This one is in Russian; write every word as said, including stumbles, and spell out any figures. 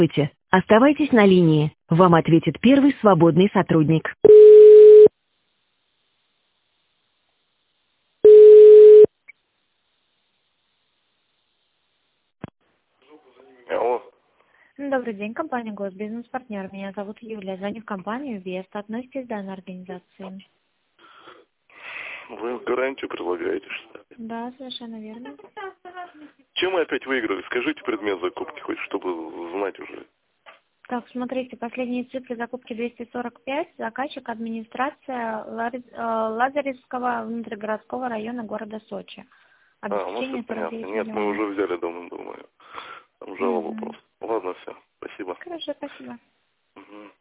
Здравствуйте. Оставайтесь на линии. Вам ответит первый свободный сотрудник. Алло. Добрый день, компания Госбизнес-партнер. Меня зовут Юлия. Звоню в компанию Веста. Относитесь к данной организации? Вы гарантию предлагаете, что ли? Да, совершенно верно. Чем мы опять выиграли? Скажите предмет закупки, хоть чтобы знать уже. Так, смотрите, последние цифры закупки двести сорок пять, заказчик администрация Лари- э, Лазаревского внутригородского района города Сочи. А, ну все Обеспечение сорок понятно. девять Нет, мы миллионов. уже взяли дом, думаю. Там жалоба Угу. просто. Ладно, все. Спасибо. Хорошо, спасибо. Мгм.